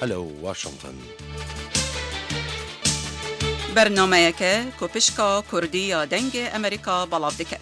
هلو واشنطن. برنامه‌ای که کوپشکا کردی یا دنگ امریکا بلاف دکت.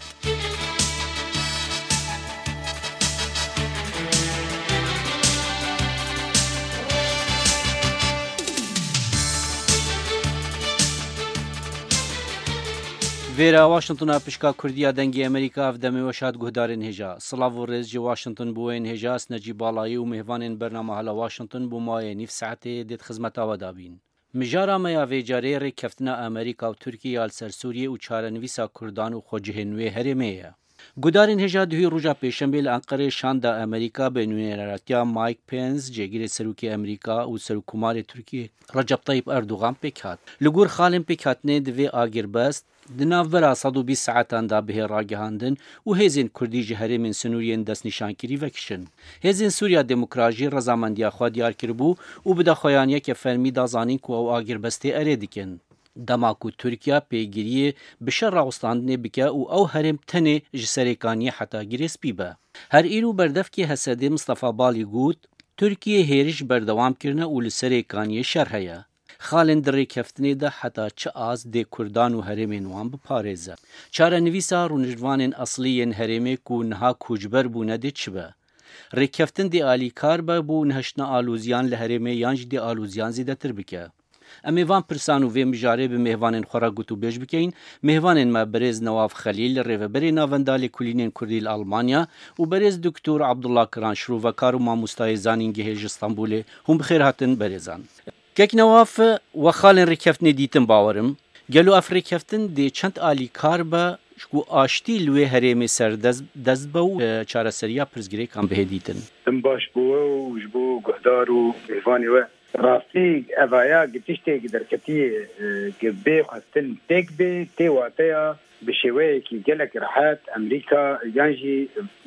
ویرا واشنطن پشکا کردیا دنگی امریکا افدمی وشاد گهدارن هجا صلاف و رئیس واشنطن بوین هجاس نجی بالایی و مهوان برنامه هلا واشنطن بو مای نیف ساعته دید خدمت آوادابین مجارا میا ویجاری ری کفتنا امریکا و ترکیه السر سوریه و چارنویسا کردان و خوجهنوی هرمیه گودارین هجا دوی روژا پیشنبه لانقره شاندا امریکا بینون راتیا مایک پنس جگیر سروکی امریکا و سروکمار ترکیه رجب طیب اردوغان پیکات لگور خالم پیکاتنه دوی آگر بست دناف برا 120 ساعتان دا به راگهاندن و هزین کردی جهره من سنورین دست نشانکری وکشن. هزین سوریا دموکراژی رضامندی خود دیار کربو و بدا خویانیه که فرمی دازانین کو او آگر بسته اره دیکن. دماکو ترکیه پیگیری بشر راوستاندنه بکه او هرم تنه جسریکانی حتا گریس بیبه. هر ایرو بردف که حسده مصطفى بالی گود ترکیه هیرش بردوام کرنه و لسریکانی شرحیه. خالن دری کفتنی ده حتی چه از ده کردان و هرمین وان بپارزه. چاره نویسا رونجوان اصلی هرمی کو نها کوجبر بونه ده چه به. ری کفتن ده آلی کار به بو نهشنا آلوزیان لهرمی یانج ده آلوزیان زیده تر بکه. امی وان پرسانو و مجاره به مهوانن خورا گوتو بیش بکین مهوانن ما برز نواف خلیل ریوبری ناوندالی کلینین کردیل آلمانیا و برز دکتور عبدالله کرانشرو و کارو ما مستایزانین گهیج استانبول هم بخیر هاتن برزان. کک نواف و خالن ریکفتن دیتن باورم گلو اف ریکفتن دی چند آلی کار با شکو آشتی لوی هرمی سر دست باو چاره سریا پرزگری کام به دیتن باش بو و جبو گهدار و ایوانی و راستی اوایا گتشتی درکتی گبه خواستن تک به تیواتیا بشوی کی گلک راحت امریکا یانجی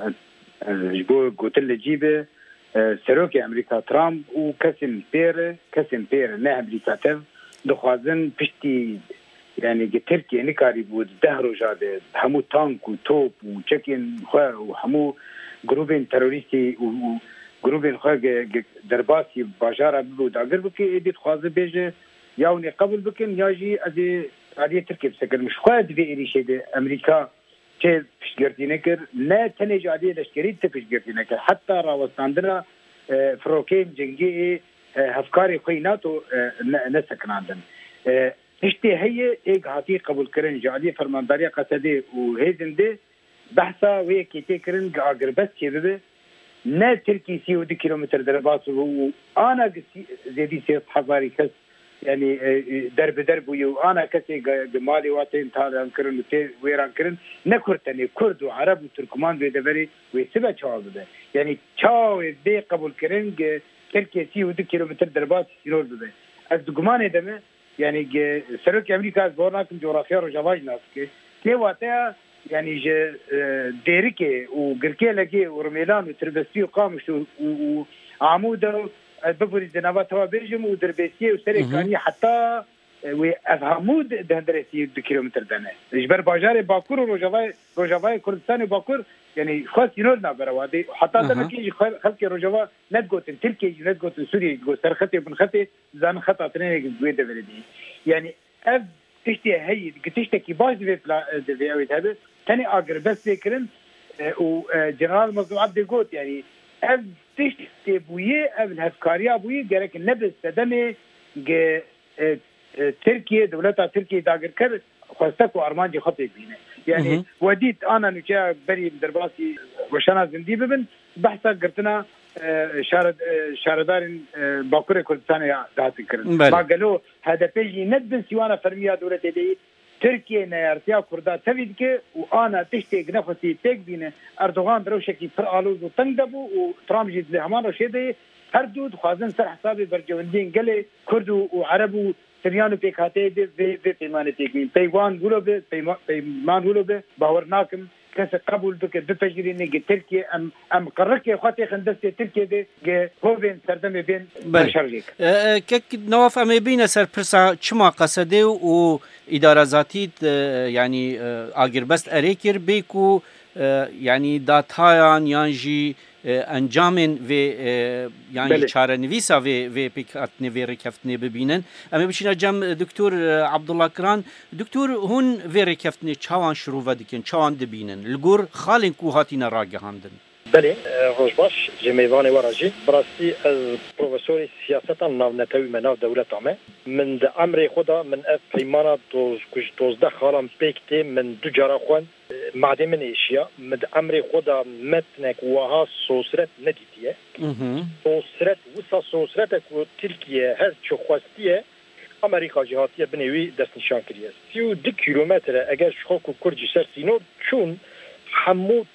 جبو گوتل جیبه سروک امریکا ترامپ و کسیم پیر نه امریکا تف دخوازن پشتی یعنی که ترکیه نکاری بود ده روزاده همو تانک و توپ و چکین خواه و همو گروبین تروریستی و گروبین خواه درباسی باجارا بود اگر بکی ایدید خوازه بیجه یا اونی قبول بکن یا جی از عالیه ترکیه بسکر مش خواه دوی ایریشه ده امریکا چه پشتگردی نکر نه تنه جادیه لشکری ته پشتگردی نکر حتی راوستاندنا فروکین جنگی هفکاری خوی ناتو نسکناندن اشتی هی ایک هاتی قبول کرن جادیه فرمانداری قصده و هیزنده بحثا و یکی تی کرن اگر بس چه ببه نه ترکی 32 کیلومتر در باس و آنا زیدی 3000 کس يعني درب وانا كسي مالي واتين تاعن كرن ويران كرن نكرتني كرد وعرب وتركمان بيدبري ويسبع شعب ده يعني تشاو بي قبول كرن تركيا 32 كيلومتر دربات ينور ده از دغمان دمه يعني سرك امريكا بورناكم جغرافيا رجواج ناسكي كي واتا يعني ديركي وغركي لكي ورميلان وتربسي وقامش وعموده ببرز جنابات هوا بيجم ودربيسيه وسريكاني حتى وافهمود دهندرسي كيلومتر دانه جبر باجار باكور روجاواي كردستان باكور يعني خاص ينولنا بروادي حتى ده كيجي خلق روجاوا ندغوتن تركي ندغوتن سوري جو سرختي بن خطي زان خطا ترين دويد بلدي يعني اف تشتي هي تشتكي باج دي اويت هذا ثاني اجر بس فكرن وجنرال مزوعات دي قوت يعني اف تشتي بويه قبل هفكاريا بويه جرك النبس تدمي تركيا دولتها تركيا داگر كر خواستك وارمانجي خطي بينه يعني وديت انا نجا بري درباسي وشانا زندي ببن بحثا قرتنا شاردار باكور كردستان دهات كرن ما قالوا هذا بيجي ندن سيوانا فرميا دولتي دي تركيا نيارتيا كردا تبيدك وانا تشتي نفسي تك بينه اردوغان دروشكي فرالوز وتنقبو وترامب جيد لهمان وشيدي هردود خوازن سر حسابي برجوندين قال كرد وعرب سريانو بيكاتي دي بيمانه تيكين بيوان غلو بيمان غلو باورناكم كاس قبول بك بفجرين تركيا ام قرك خاطي خندست تركيا دي هو بين سردم بين شرجيك كك نواف ام بين سر برسا چما قصده و اداره ذاتي يعني اگر بس اريكر بيكو يعني داتايان يانجي انجام و یعنی چاره نویسا و پیکاتنی و رکفتنی ببینن اما بچین جام دکتر عبدالله کران دکتر هون و رکفتنی چوان شروع ودکن چوان دبینن لگور خالن کوهاتی نراگه هندن بله روزباش جمیوان وراجی براستی پروفسور سیاست ناونتوی مناف دولت آمه من د امر خدا من پیمانا دوزده خالم پیکتی من دو جارا خوان معده من ایشیا من د امر خدا متنک وها سوسرت ندیدیه سوسرت وسا سوسرت کو ترکیه هر چو خواستیه امریکا جهاتیه بنوی دست نشان کریه 32 کیلومتر اگر شخوک و کرجی سر سینور چون همو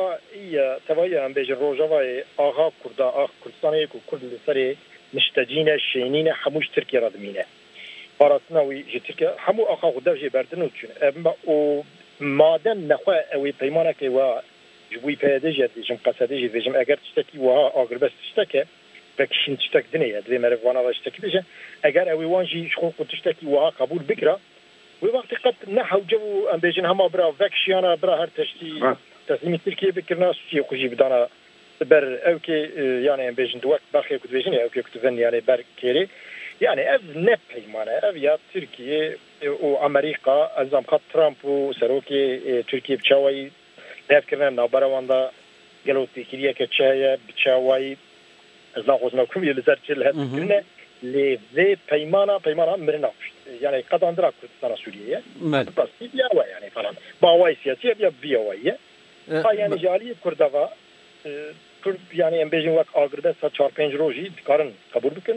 توایی هم بیش روزهای آها کرده آخ کردستانی کو کرد لسری مشتجین شینین هموش ترکیه را دمینه پاراسناوی جی ترکیه همو آخا خدا جی بردن چون اما او مادم نخواه اوی پیمانه که و جوی پیاده جد جم قصده جد جم اگر تشتکی وها آگر بس تشتکه بکشین تشتک دنیه دوی مرفوانا و تشتکی بشه اگر اوی وانجی شخوق تشتکی وها قبول بکره وقتی قد نحو جو ام بیجن همه برا وکشیانا برا هر تشتی تسلیم ترکیه بکرنا سوی خوشی بدانا بر او که یعنی ام بیجن دوک برخی کد بیجن او که کتفن یعنی بر کری یعنی اف نپیمانه اف یا ترکیه و امریکا از خط ترامپ و سروکی ترکیه بچاوی نف کردن نابرواندا گلوتی کریه که چه بچاوی از ناخوز نکومی لزر چل هست کرنه لیزه پیمانا مرناش يعني قد اندرا كردستان سوريا بس بيا يعني فلان باوي سياسيه بيا بيويه يعني جاليه كردوا كرد يعني ام بيجن وقت اگرده 4-5 روزي دكارن قبول بكن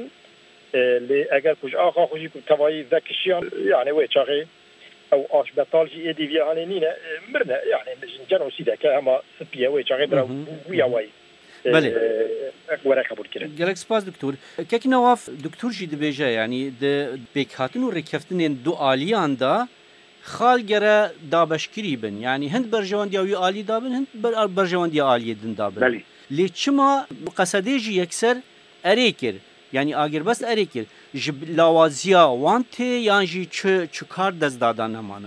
لي اگر كوج اخا خوجي توي ذكشيان يعني وي چاغي او اش بطالجي اي دي يعني نينا مرنا يعني جنو سيدا كما سبيا وي چاغي درا ويا وي بله وره قبول کرد گلک سپاس دکتور که نواف دکتور جی دبیجه یعنی د بیکاتن و رکفتن دو آلیان دا خال گره دابشکری بن یعنی هند برجوان دیاوی آلی دابن هند برجوان دیا آلی دن دابن بله لی چما قصده جی یکسر اریکر یعنی آگر بس اریکر جب لاوازیا وانتی یعنی جی چه کار دست دادن همانه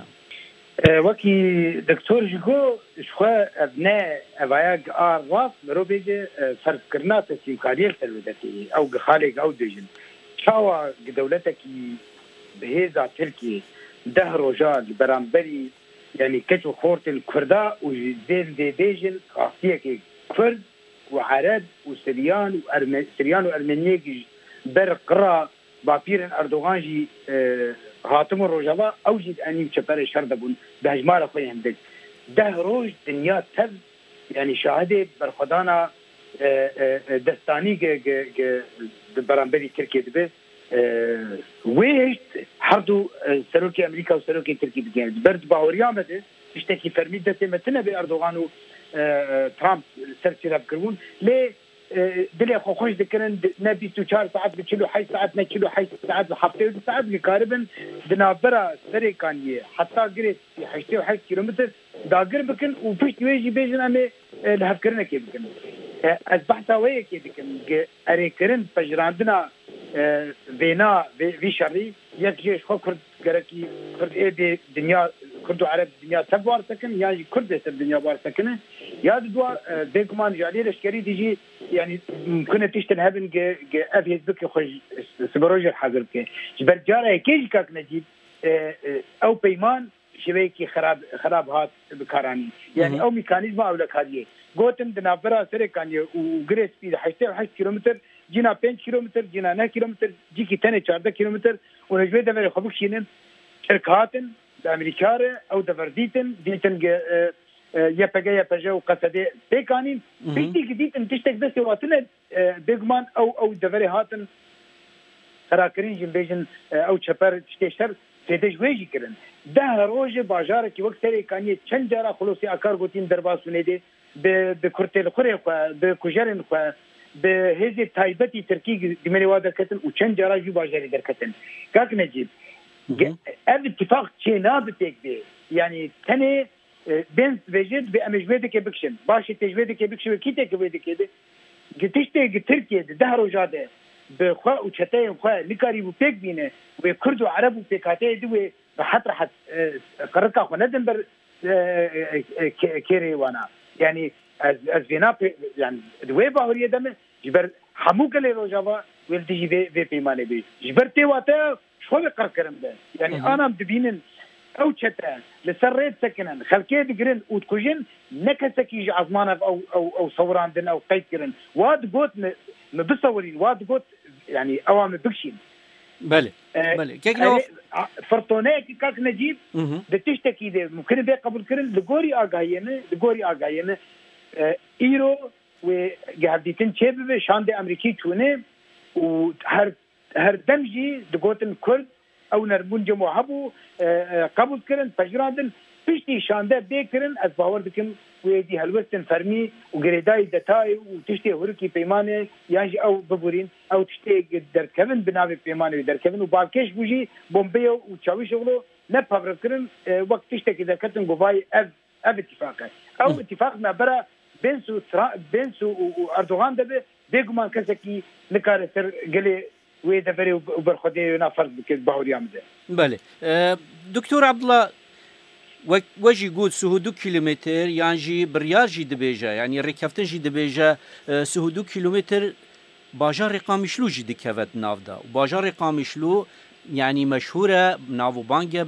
وكي دكتور جيكو شخوا ابناء افاياك راس مرو بيجي فرق كرنا تسيمكارية تلودتي او خالق او دجن شاوا دولتك بهذا تركي ده رجال برامبري يعني كتو خورت الكردا وزين دي ديجن خاصية كرد وعرب وسريان وارمنيك برقرا بابيرن اردوغان جي هاتم الرجلاء اوجد اني شبر شردبون بهجمار خوي عندك ده روج دنيا تب يعني شاهده برخدانا دستاني برامبري تركيا دبه ويش حردو سروكي امريكا وسروكي تركيا بجانب برد باوريا مده تشتكي فرميد دته متنا باردوغان و ترامب سرتي رابكرون ليه دلي خوش ذكرن نبي 4 ساعات بكيلو حي ساعات نكيلو حي ساعات بحفته ساعات بقاربا دنابرا سري كان حتى قريت حشتي وحي كيلومتر داقر بكن وفيش ويجي بيجن امي لهفكرنا كيف بكن اصبحت ويا كيف بكن اريكرن فجراندنا بينا في شري يكجيش خكر قركي كرد ايه دنيا كرد عرب دنيا تبوار سكن يعني كرد الدنيا بار سكنه يا دوا بيكمان جالي لشكري تيجي يعني ممكن تشتن هبن افيز بك خوش سبروج الحاضر كي جبر جاره كيج كاك نجيب او بيمان شبيكي خراب هات بكاراني يعني او ميكانيزم او لك هذه قوتم دنابرا سري كان وغريس في 8 كيلومتر جينا 5 كيلومتر جينا 9 كيلومتر جيكي تاني 4 كيلومتر ونجوي دبر خبوك شينن شركاتن بامريكاره او دفرديتن ديتن يبقى وقصدي بيكانين بيجي جديد ان تشتك بس واتنا بيجمان او دفري هاتن خراكرين جنبيجن او تشبر تشتشر تدج ويجي كرن ده روج بازار کی وقت سری کانی چند جرا خلاصي اکار گوتین درباس ونيدي بكرتل خري بكوجرن بهذه تايبتي تركي دمري وادر كتن وچند جرا جو بازاري دركتن كاك نجيب اتفاق شيء نابتك به يعني تاني بنز وجد بأمجودك بكشن باش تجودك بكشن كيتك ودك ده قتشتي تركيا ده رجاده بخوا وشتاي بخوا لكاري بوبيك بينه وكرد وعرب وبيكاتي دو راحت قررك خو ندم بر كيري وانا يعني از فينا يعني دوي باوريه دم جبر همو كل روجاوا ولدي في بيمانه بي جبر تي واتا شو بقر كرم ده يعني انا بدبينن او تشتا لسريت سكنن خلكي دقرن وتكوجن نكسكي عظمانه او صوران دن او قيكرن واد قوت مبصورين واد قوت يعني اوام بكشين بله بله كيكنو فرطونه كاك نجيب بتشتكي ده ممكن بي قبول كرن لغوري اغاينه ايرو وقاعدين تشبه شاند امريكي تونه وهر دمجي دقوتن كرد او نربون جمعهبو قبول كرن فجراندن بيشتي شانده بيكرن از باور دكم ويدي هلوستن فرمي وغريداي دتاي وتشتي هوركي بيمانه يعني او ببورين او تشتي دركبن بنابي بيمانه دركبن وبالكش بوجي بومبيو وتشاوي شغلو نبابر كرن وقت تشتي كذا كتن غواي اف اتفاق او اتفاق ما برا بنسو واردوغان ده بيغمان كسكي نكارتر قلي ويدفري وبرخدي نافرد بهوري عمده بله دكتور عبد الله وجي قود سهودو كيلومتر يعني جي بريار جي دبيجا يعني ركفتن جي دبيجا سهودو كيلومتر باجار رقامشلو جي دكفت نافدا وباجار رقامشلو يعني مشهورة نافو بانجا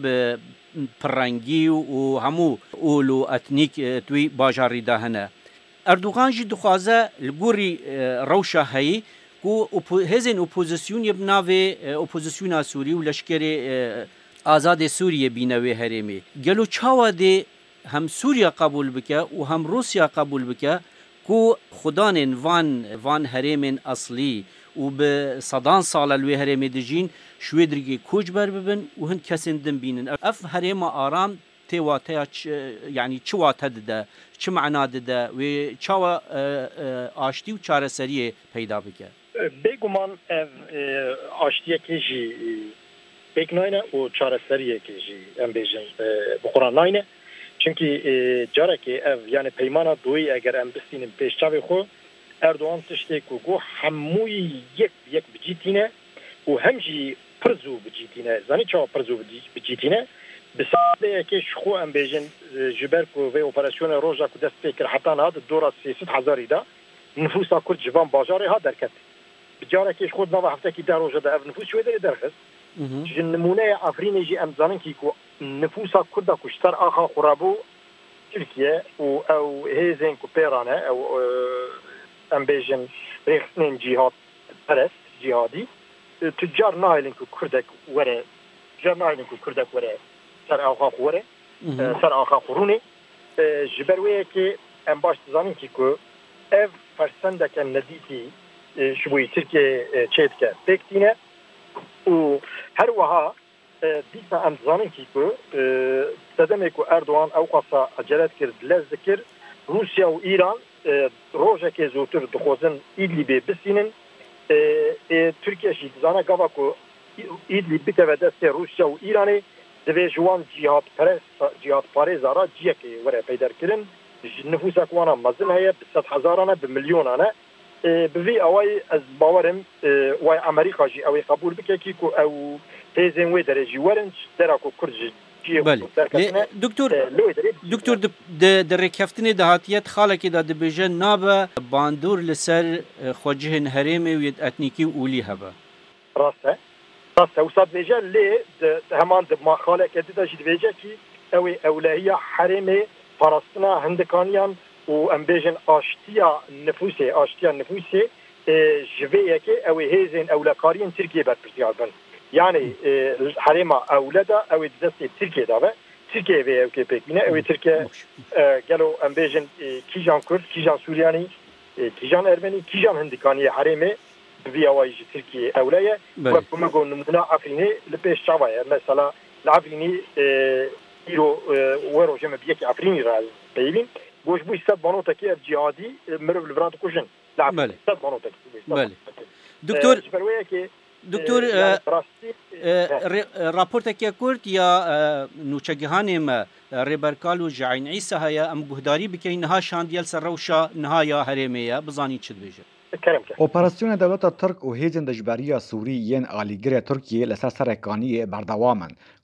بپرنگی و همو اولو اتنیک توی باجاری دهنه اردوغان جی دخوازه لگوری روشا هایی کو هزین اپوزیسیون یبناوی اپوزیسیون سوری و لشکر آزاد سوریه بینوی هرمی گلو چاوا ده هم سوریا قبول بکه و هم روسیا قبول بکه کو خدان وان هرمن اصلی و به صدان سال الوی هرمی دجین شوی درگی کوچ بر ببن و هند کسندن بینن اف هرم آرام تواتا يعني چوا تده چه معنا ده و چوا آشتی و چاره سریه پیدا بکه بگمان آشتیه کیجی بکناینه و چاره سریه کیجی ام بیجن بقران ناینه چونکی جاره که یعنی پیمانا دوی اگر ام بستینیم پیشچاوی خو اردوان تشتی که گو هموی یک بجیتینه و همجی پرزو بجیتینه زنی چاوا پرزو بجیتینه بساده که شخو ام بیجن جبر کو و اپراسیون روزا کو دست فکر حتی نهاد دورا 300,000 دا نفوسا کرد جوان بازاری ها درکت بجاره که خود نوا هفته کی در روزا دا نفوس شوی داره درخص نمونه افرین جی ام زنن کی کو نفوسا کرد کشتر آخا خرابو ترکیه او هیزن کو پیرانه او ام بیجن ریختن جهاد پرست جهادی تجار نایلن کو کردک وره تجار نایلن کو کردک وره سر آخا خوره سر آخا خورونه جبرویه که ام باش زنن کی کو ev فرسندك النديتي شبوي تركي تشيتك بيكتينه و هر وها ديسا ام زانين كيكو تدمكو اردوغان او قصا اجلات كرد لذكر روسيا و ايران روجا كي زوتر دخوزن إدلبي بسينن تركيا شي زانا غافاكو إدلب بتفدست روسيا و ايراني دبي جوان جهاد باريز را جيكي ورا بيدر كرن نفوسك وانا مازن هي ب100,000 انا بمليون انا بفي اوي از باورم واي امريكا جي اوي قبول بكيكو او هيزن وي درجي ورنج دراكو كرج دكتور در ركفتني دهاتيت خالك دا دبيجن نابا باندور لسر خوجهن هرمي و اتنيكي اولي هبا راسه وصاد بيجا لي همان ما خالك دا جي بيجا كي اوي اولهيه حرمي فلسطين هندکانیان و امبیجن آشتیا نفوسی جویه که اوی هیزن اولکارین ترکیه برپرسیال بن یعنی حریم اولادا اوی دست ترکیه داوه ترکیه وی اوکی پکینه اوی ترکیه گلو امبیجن کیجان کرد کیجان سوریانی کیجان ارمنی کیجان هندکانی حریمه بی اوایج ترکیه اولایه و کمگو نمونه افرینی لپیش چاوایه مثلا العفرینی ایرو ورو جمع بیکی افرینی راز بیبین گوش بوی ست بانوتا که جهادی مرو بالبرانت کشن بله ست بانوتا بله دکتور راپورت که کرد یا نوچگهانی ما ریبرکالو جعین عیسی هیا ام گهداری بکنی نها شاندیل سر روشا نها یا هرمیه بزانی چه بیجه اپراسیون دولت ترک و هیجن دجبری سوری ین آلیگر ترکیه لسر سرکانی بردوامن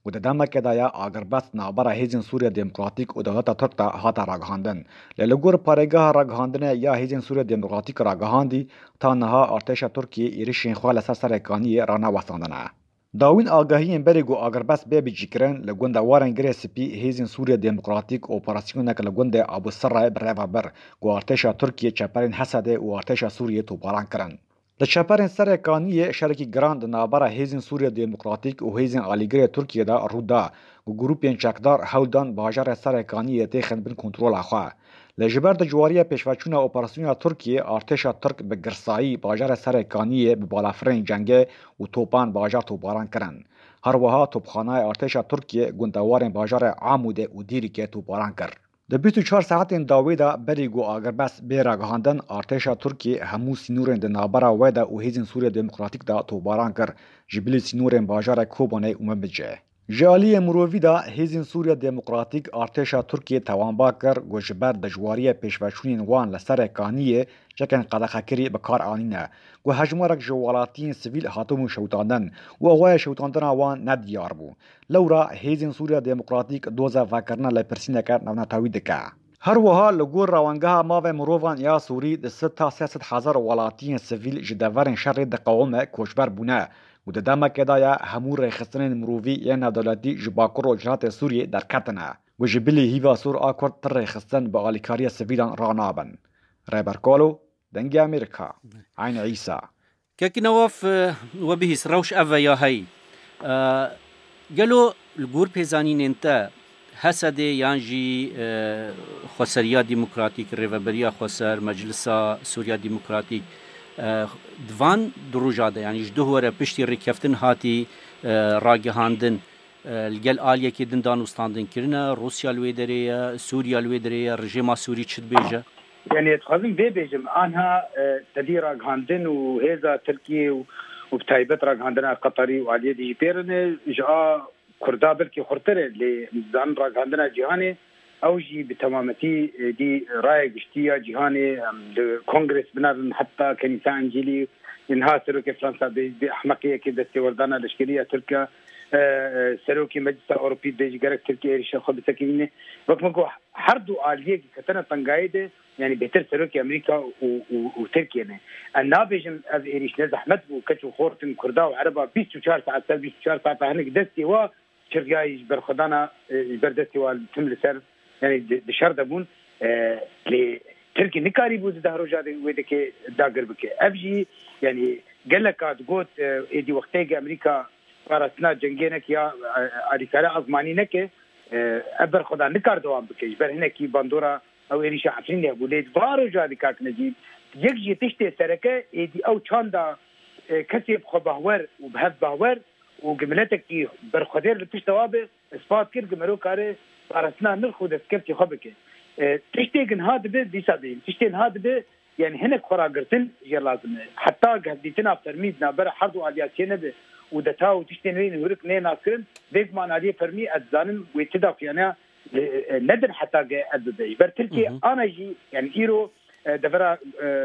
و د دمکه دایا آگربست نابرا هیزن سوریه دموکراتیک و دولت ترک تا هاتا راگهاندن للگور پارگاه راگهاندن یا هیزن سوریه دموکراتیک راگهاندی تا نها ارتش ترکیه ایرشین خواه لسر سرکانی رانا وستاندنه. داوین آگاهی بریگو آگربست به بیجیکرن لگونده وارن گره سپی هیزن سوریه دموکراتیک اپراسیونک لگونده ابو سرای بروا بر گو ارتش ترکیه چپرین حسده و ارتش سوریه توپاران کرن. د چپرین سرکانی شرکی گراند نابرا هیزن سوریه دموکراتیک و هیزن آلیگره ترکیه دا رودا و گروپین چکدار هولدان باجار سرکانی تیخن بین کنترول آخوا. لجبر د جواریه پیشواچونه اپراسیون ترکیه ارتش ترک به گرسایی باجار سرکانی به بالافرین جنگه و توپان باجار توپاران کرن. هر وها توپخانه ارتش ترکیه گندوارن باجار عاموده و دیری که توپاران کرد. د 24 ساعتین داوی دا بریگو آگربست بیراگهاندن ارتش ترکیه همو سینورن د نابرا ویدا و هیزن سوریه دموکراتیک دا توپاران کرد جبلی سینورن باجار کوبانه اومبجه. جالی مرووی دا هیزن سوریه دموکراتیک ارتش ترکیه توانبا کر گوشبر د جواریه پیشواچونین وان لسر کانیه چکن قدخکری بکار آنینه و هجمارک جوالاتین سویل هاتمو شوتاندن و اوای شوتاندن وان ندیار بو لورا هیزن سوریه دموکراتیک دوزا وکرنا لپرسینه کر نونتاوی دکه هر وها لگور روانگاه ماو مرووان یا سوری د 600,000 ولاتین سویل جدورن شر د قوم کوشبر بونه و د دمکه دایا همو ریخستنین مرووی یا نادولتی جباکر و جهات سوریه در کتنه و جبلی هیوا سور آکورد تر ریخستن با آلیکاری سویلان رانابن. ریبرکالو دنگ امریکا عین عیسا كاكي نواف وبهيس روش أفا يا هاي قالوا الجور بيزانين انت هسدي يانجي خسريا ديمقراطيك ريفابريا خسر مجلسا سوريا ديمقراطيك دوان دروجاده يعني جدهوره بشتي ركفتن هاتي راجهاندن الجل آلية كدن دانوستاندن كرنا روسيا الويدرية سوريا الويدرية رجيما سوري تشد بيجا يعني تخزن بيجم انها تدي راجهاندن وهذا تركي وبتايبت راجهاندن قطري وعليه دي بيرن جاء كردابل كي خرطره لزان راجهاندن جهاني او جي بتمامتي دي راي قشتيه جهاني الكونغرس بنادن حتى كنيسه انجيلي انها سلوك فرنسا باحمقيه كده وردانا الاشكاليه تركيا سلوكي مجلس الاوروبي دي جرك تركيا ريشه خد سكينه وكمكو حردو اليه كتنا تنقايده يعني بيتر سلوكي امريكا وتركيا يعني النابجم از ايريش زحمت وكتو خورتن كردا وعربه 24 ساعه 24 ساعه هناك دستي و شرقاي برخدانا بردستي والتم لسر يعني دشار دبون لتركي نكاري بود دهرو جاد ويدك داغر بك افجي يعني قال لك قلت ايدي وقتي امريكا فرسنا جنگينك يا اديكالا ازمانينك ابر خدا نكار دوام بك بر هناك باندورا او ايريش عفرين ابو ليد بارو جاد كاك نجيب يجي تشتي سركه ايدي او چاندا كسب خباور وبهب باور وجملتك كي برخدير بتشتوابه اثبات كير جمرو كاره فرسنا نرخد سكرتي خبكه تشتيجن هذا به ديسابين تشتين هذا به يعني هناك خراجرتن جي لازم حتى قديتنا فرميدنا بر حرضوا على سينه به ودتاو تشتين وين ورك ني ناكرن ديك ما نادي فرمي اتزانن ويتداف يعني ندر حتى ادبي بر تركي انا جي يعني ايرو دبر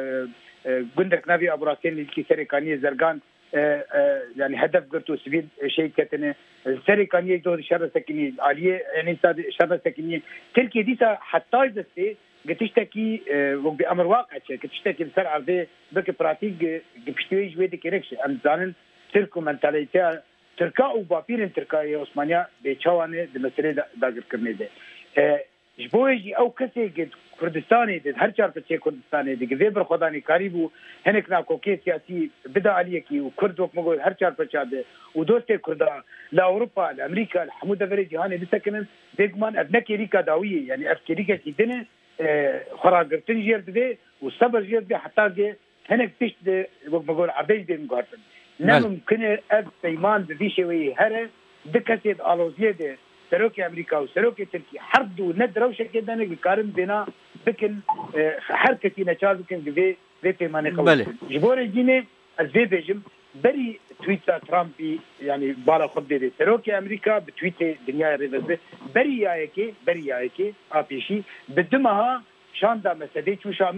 جندك نبي ابو راسين اللي سركانيه زرقان يعني هدف قلتو سبيل شيء كتنه السركانيه دور شر سكني عاليه يعني شر سكني تركي ديسا حتى دستي قتشتكي بامر واقع قتشتكي بسر عرضه بك براتيك بشتوي جويد كيركش ام زانن تركو منتاليتي تركا وبابين تركاي عثمانيا بيچوانه د مسئله داګر کرنے ده جبويجي او كسي قد كردستاني دي هر چار پچه كردستاني دي غيبر خداني قريبو هنك نا کوكي سياسي بدا عليه كي وكرد وك مغول هر چار پچا ده ودوسته كردا لا اوروبا لامريكا الحمود فري جهان دي سكنن دغمان ابنك ريكا داويه يعني افكريكا كيدنه خراغرتن جير دي وصبر جير دي حتى هنك تشد وك مغول عبيد دي مغارتن ممكن اب سيمان دي شوي هره دكتيد الوزيه دي سلوكي امريكا وسلوكي تركيا حردوا ندروا شكل دنا بكارم بنا بكن حركتي نشاز بكن في ماني قوي جبور الجيني الزي بيجم بري تويتر ترامبي يعني بالا خدي سلوكي امريكا بتويتر دنيا ريفز بري ياكي ابيشي بدمها شاندا مسدي شو شامي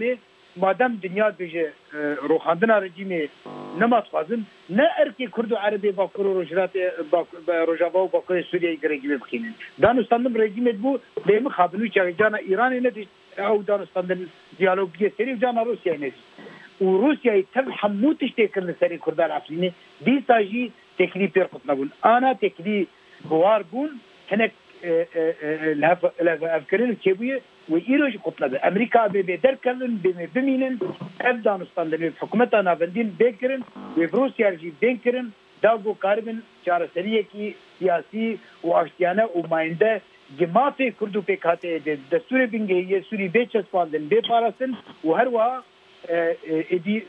مادام دنیا بيجي روخاندنا رجيمي نماز خازن نا اركي كردو عربي باكورو روجرات روجافا وباكورو سوريا رجيمي بخينن دانستان رجيمي بو بهم خابنو جانا ايران ندي او دانستان ديالوج بيسري جانا روسيا ندي وروسيا يتفهم مو تشتكر سري كردان عفريني دي ساجي تكليف يرقطنا بون انا تكليف بوار بون هناك الافكارين الكيبويه وإيروج قطنا أمريكا بدركلن بمينن أفغانستان دنيا حكومتنا بندين بيكرن وروسيا جي بيكرن داغو كاربن شارع سرية كي سياسي واشتيانة وماينده جماعة كردو بيكاته دستور بنجيه سوري بيتشس فاندن بيبارسن وهروا إدي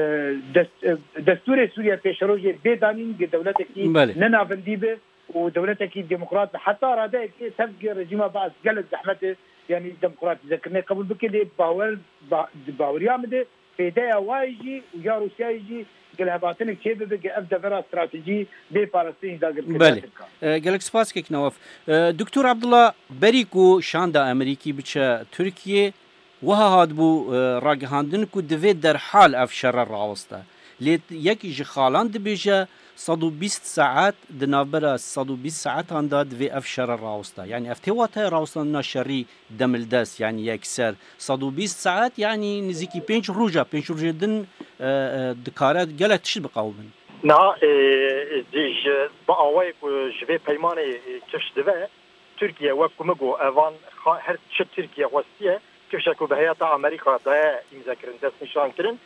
دستور سوريا بيشروجي بيدانين دولتك ننا بنديبه ودولتك ديمقراط حتى رادك تبقى رجيمه بعض قلت زحمته يعني ديمقراط ذكرنا قبل بكده باوريا مده فيدايا وايجي ويا روسيا يجي قالها باطنك شيء بقى ابدا فرا استراتيجي بفلسطين داغر بله قالك سباس كيك نواف دكتور عبد الله بريكو شاندا امريكي بچ تركيا وها هاد بو راگهاندن کو دوی در حال افشار راوسته لیت یکی جخالان دبیجه 120 ساعت دنابرا 120 ساعت انداد و افشار راوسته يعني افتواتها راوستنا شري دم الدس يعني يكسر 120 ساعت يعني نزيكي 5 روجا دن دكارات قالت تشد بقاومن نا ديج باوي كو جبي بيماني كش دبا تركيا وكمغو افان هر تركيا وسيه كشكو بهيات امريكا دا امذاكرن دس نشان كرن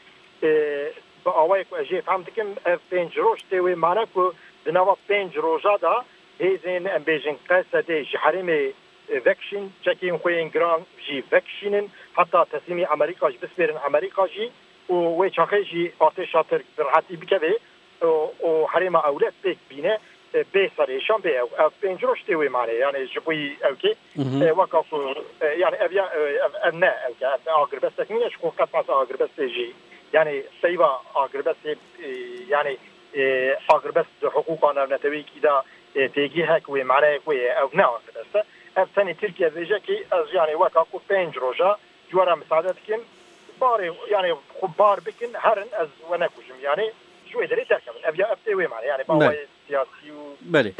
باوي كو اجي فهمتكم بنج روش تي معنا كو دنوا بنج روجا دا هيزين امبيجن قصدي جحرمي فاكشن تشكين خوين جران جي فاكشنن حتى تسمي امريكا بسبرن امريكا جي و چاخيجي آتش شاطر برحتي بكبه و حريمه اولاد بيك بينه بيسري شامبي او بنجروش تيوي معناه يعني جبوي اوكي وقف يعني ابيا ابناء اغربس تكنيه شكون قطعه اغربس جي يعني سيبا اغربس يعني اغربس حقوقنا نتوي كده تيجي هيك ومعناه او ابناء اغربس ثاني تركيا فيجاكي يعني وقف بنجروجا جوارا مساعدتكم باري يعني خبار بكن هرن از ونكوجم يعني شوي دري تركب ابيا ابتوي معناه يعني باوي سياسي بله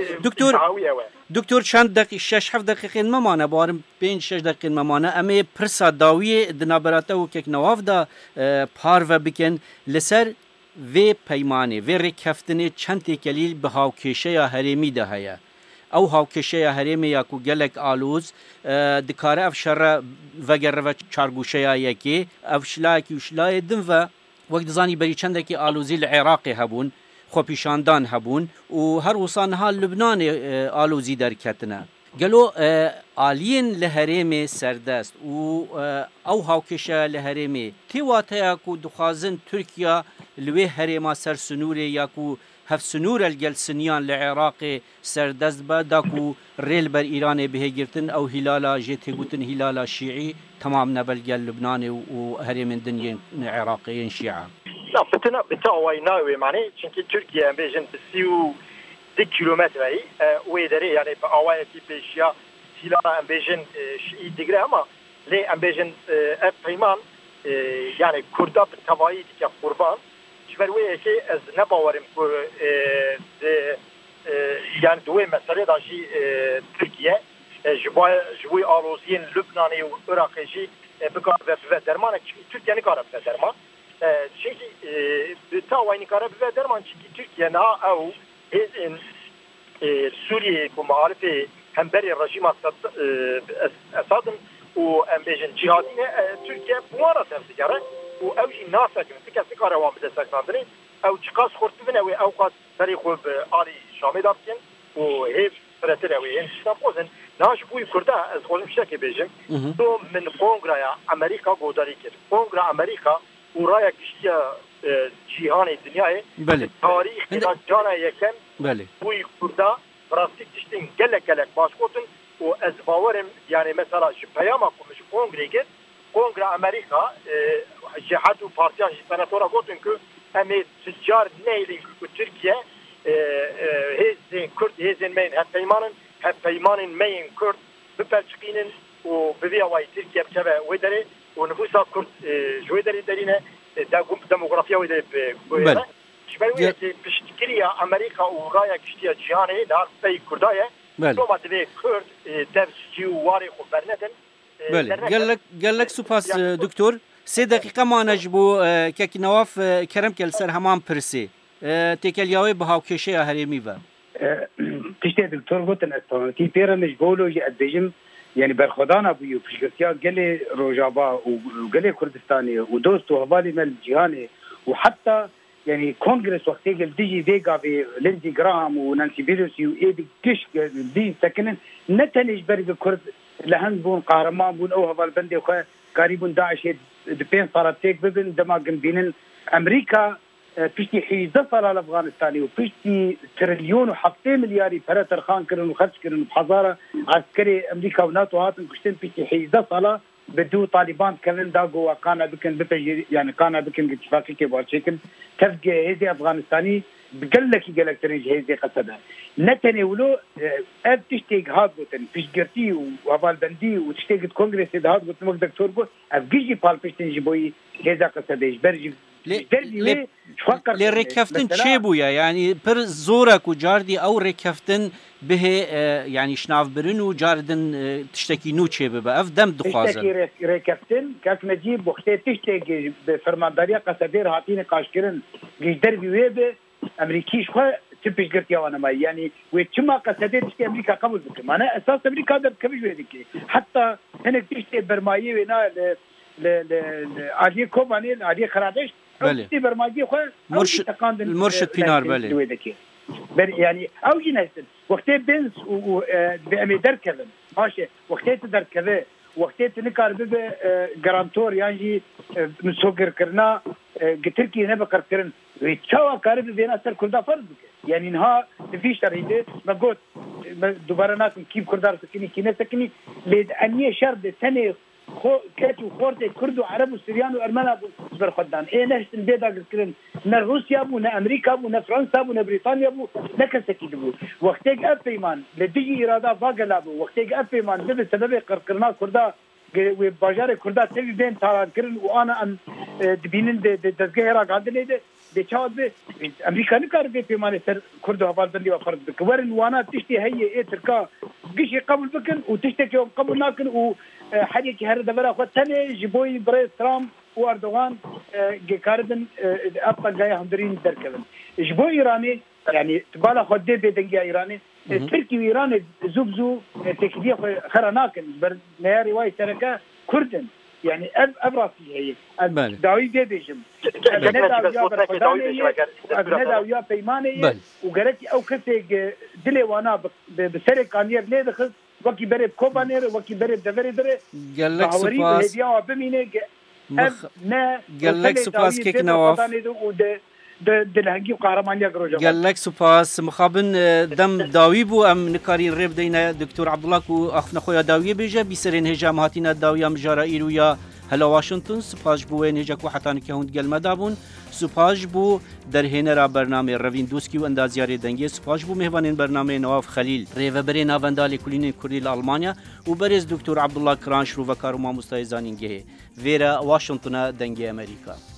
دكتور چند دقیقه 6 7 دقیقه ممانه بارم 5 6 دقیقه ممانه اما پرسا داوی دنابراته و کک نواف دا پار و بکن لسر و پیمانه و رکفتنه چند تکلیل به هاوکشه یا هرمی ده هيا او هاوکشه یا هرمی یا کو گلک آلوز دکاره افشار وگر و چارگوشه یا یکی افشلاکی وشلای دن و وقت زانی بری چندکی آلوزی العراقی هبون خو پیشاندان هبون و هر وصان ها لبنان آلوزی در کتنه قالوا آلين لهريمي سردست و او هاوكشا لهريمي تيواتا ياكو دخازن تركيا لوي هريما سر سنوري ياكو هف سنور الجل سنيان لعراقي سردست با داكو ريل بر ايراني بهجرتن او هلالا جيتي قوتن هلالا شيعي تمام نبل جل لبناني و هريمن دنيا عراقيين شيعة لا بتاوي ناوي معني چونكي تركيا بيجن بسيو 10 كيلومتر اي ويدري يعني باواي في بيشيا سيلا امبيجن شي ديغرا اما لي امبيجن ابيمان يعني كردا بتواي دي قربان جبروي كي از نباورم يعني دوي مساله داجي تركيا جوي آلوزين لبناني وعراقي جي بكار في درمان تركيا نكار في درمان شيء بتاوي نكار في درمان تركيا نا او إن سوريا كمعارفة هم بري الرجيم أساد وأمبيجن جهادين تركيا بوارة تمسكره وأوجي ناسك من تكسكره وام بدسكاندري أو تقاس خرطبنا أو قاس تاريخه بآلي شامي دابكن وهيف فرتنا وين تناقضن ناش بوي كردا از خودم شكل بيجم تو من كونغرا أمريكا قدري كده كونغرا أمريكا ورايا كشيا جهان الدنيا بله تاريخ جانا يكم بله بوي كردا براستيك تشتين جلك باشكوتن واز باورم يعني مثلا شبيامكم مش كونغريجت كونغرا امريكا جهاتو بارتياج سناتورا قوتن كو امي تجار نيلي تركيا هيزين كرد هيزين مين هفيمان مين كرد ببلشقينن وببيع واي تركيا بكبه ودري ونفوسها كرد جوي درينه ديموغرافيا وده بله شبيه بشتكلية أمريكا وغاية كشتية جهاني نار في كرداية بله ما تبي كرد درسي وواري خبرندن بله قال لك سپاس دکتور 3 دقیقه ما نجبو که نواف کرم کل سر همان پرسی تکلیاوی به هاوکشه هریمی و تشتي دكتور قلت استراتيجي بيرا نجبولو يقدجم يعني برخدانا بيو فيشكرتيا قلي روجابا وقلي كردستاني ودوستو هبالي من الجهاني وحتى يعني كونغرس وقت يقل ديجي فيغا في ليندي جراهام ونانسي بيلوسي وايدي كش دي سكنن نتنج برق كرد لهن بون قهرمان بون او هبال بندي وخا قريبون داعش دبين صارت تيك ببن دما بينن امريكا بيشتي حيزة صار لأفغانستاني وبيشتي تريليون وحبتين ملياري فرا ترخان كرن وخرج كرن بحضارة عسكري أمريكا وناتو هاتن كشتين بيشتي حيزة صار بدو طالبان كرن داقو وقانا بكن بتجي يعني قانا بكن اتفاقي كبار شكل تفقى هذي أفغانستاني بقلك تريج هذي قصدها نتني ولو أب تشتيق هاد بوتن فيش قرتي وهبال بندي وتشتيق كونغرس هاد بوتن وقت دكتور بو أبقيجي بالبشتين جبوي هذا قصدها برجي لی رکفتن چه بویا یعنی پر زورک و جاردی او رکفتن به یعنی شناف برن و جاردن تشتکی نو چه به اف دم دخوازن تشتکی رکفتن که نجیب وقتی تشتکی به فرمانداری قصدیر هاتین قاشکرن گیدر بیوه به امریکیش خواه تبش قرتي وانا ما يعني وكما قصدت تشتي امريكا قبل بك معناها اساس امريكا در كبش ويدك حتى هناك تشتي برمايه وينا عادي كوباني عادي خرادش بله برماجي خو المرشد بينار بله يعني او جنايتن وقت بنز بامدار كذا ماشي وقت تدر كذا وقت تنكر به جرانتور يعني مسوغر كرنا تركي نه بكر كرن ويتشوا قارب بينا سر كلدا فرض يعني انها في شريده ما قلت دوباره ناس كيف كردار سكني كينه سكني لد اني شرد سنه كاتو خورتي كرد وعرب وسريان وارمن برخدان ايه نهشت بيدا كرن نا روسيا بو نا امريكا بو نا فرنسا بو نا بريطانيا بو نكسكي بو وقتك ابيمان لدي اراده باغلا بو وقتك ابيمان بسبب قرقرنا كردا وباجار كردا تبي بين تاران كرن وانا ان دبينن دزغيرا قادليده بچاد به امریکا نکار به پیمانه سر کرد و بندی و فرض بکورن وانا تشتي هي تركا قشي قبل بكن وتشتكي قبل ناكن وحديك هر دبره خو تنه جبوي بري ترامب واردوغان كاردن ابطا جاي هندرين دركبن جبو ايراني يعني تبالا خدي بدنجا ايراني تركي وايران زوبزو تكدي خرناكن بر نهاري واي تركا كردن يعني ابراسي هي داوي بيجم هذا ويا بيمانه وقالت او كسي دلي وانا بسرق كانير ليه دخل وكي برب كوبانير وكي برب دفري دري قال لك سباس قال لك سباس كيك نواف دلهنگی و قهرمانی گروجا قال لك سپاس مخابن دم داوی بو ام نکارین ریب دینا دکتور عبدالله کو اخنا خویا داوی بیجه بیسرین هجا مهاتینا داوی ام جرائیر یا هلا واشنطن سپاس بو هجا کو حتان که هوند گل مدابون سپاس بو در هنرا برنامه روین دوسکی و اندازیاری دنگی سپاس بو مهوانین برنامه نواف خلیل ریو برین آوندالی کلین کردی آلمانیا و برز دکتور عبدالله کرانش رو و کارو ما مستایزانینگه ویرا واشنطن دنگی امریکا